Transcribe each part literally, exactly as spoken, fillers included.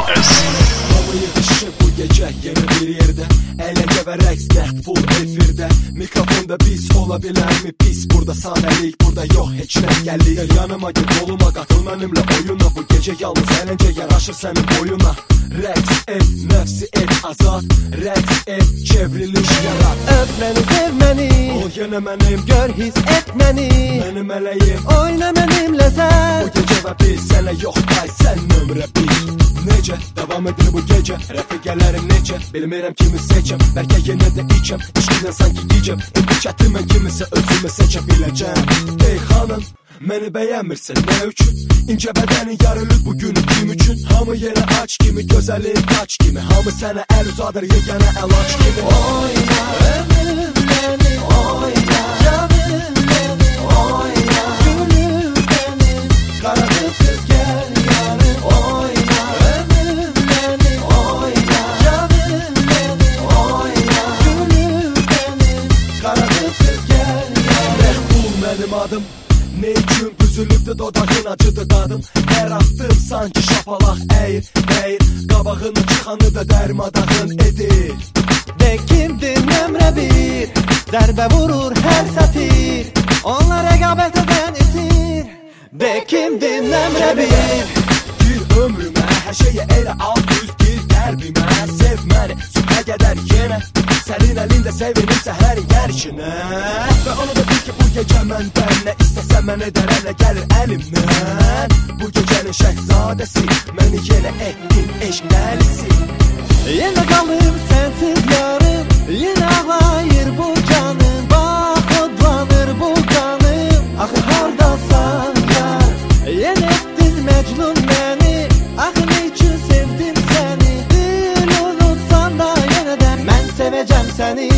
Hamı yetişir bu gece yeni bir yerde. Eğlence ve reks full efirde. Mikrofonda biz olabilen mi pis? Burada sahnelik, burada yok hiç rengellik. Gel yanıma gel koluma katıl benimle oyuna. Bu gece yalnız eğlence yaraşır senin boyuna. Reks et, nefsi et azat. Reks et, çevriliş yarat. Öp beni, sev beni. Ol yine benim, gör his et beni. benim meleğim. Oyna benimle sen. Bu gece ve biz sene yok ay sen nömrə bir. Nece devam edir bu gece? Rəfiqələrim nece? Bilmirəm kimi seçəm. Bəlkə yenə də içəm. İşkidən sanki gecəm. İndi çətimə kimisə özümü seçə biləcəm. Ey xanım, məni bəyənmirsən nə üçün? İncə bədənin yarılıb bugün kim üçün? Hamı yerə aç kimi, gözəlin taç kimi. Hamı sənə əl uzadır yeganə əlac kimi. Oyna ömür beni, oyna canım beni, oyna gülüm benim, kara kız gel yarım. Oyna ömür beni, oyna canım beni, oyna gülüm benim, kara kız gel yarım. Rəhbul mənim adım. Ne üçün büzülübdü dodağın acıdı dadım. Hər attım sanki şapalaq əyir, dəyir. Qabağını çıxanı da dərmadağın edir. De kimdir nömrə bir? Zərbə vurur hər sətir. Onlar rəqabət edən itir. De kimdir nömrə bir? Gir ömrümə, hər şeyə elə alt üz gir qəlbimə. Sev məni, sübhə qədər yenə. Sənin əlində sevinirsə hər yer işinə. Və onu da bil ki bu gecə məndən nə istəsə mən edər ələ gəlir əlimdən. Bu gecənin şəhzadəsi, məni yenə etdin eşq dəlisi. Yenə qalım sənsiz yarım, yenə ağlayır bu canım. Bax odlanır bu qanım, axı hardasan yar. Yenə etdin məcnun məni, axı nə üçün sevdim səni. Dil unutsan da yenə də mən sevəcəm səni.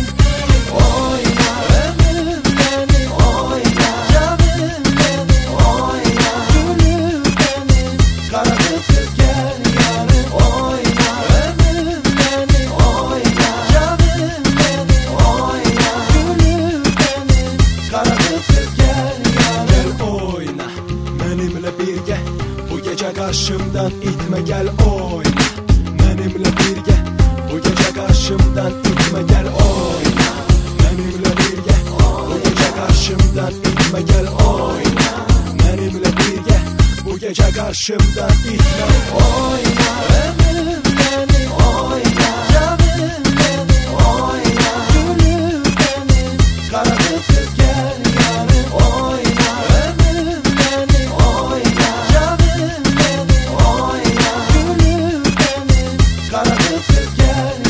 Oyna ömür beni, oyna canım beni, oyna gülüm benim, kara kız gel yarım. Oyna ömür beni, oyna canım beni, oyna gülüm benim, kara kız gel yarım. Gel oyna, mənimlə birgə. Bu gecə qarşımdan itmə gəl oyna. Mənimlə birgə. Bu gecə qarşımdan itmə gəl oyna. Mənimlə birgə. Bu gecə qarşımdan itmə gəl oyna. Mənimlə birgə. Bu gecə qarşımdan itmə Oyna ömür beni, oyna canım beni, oyna gülüm benim, kara kız gel yarım. Oyna ömür beni, oyna canım beni, oyna gülüm benim, kara kız gel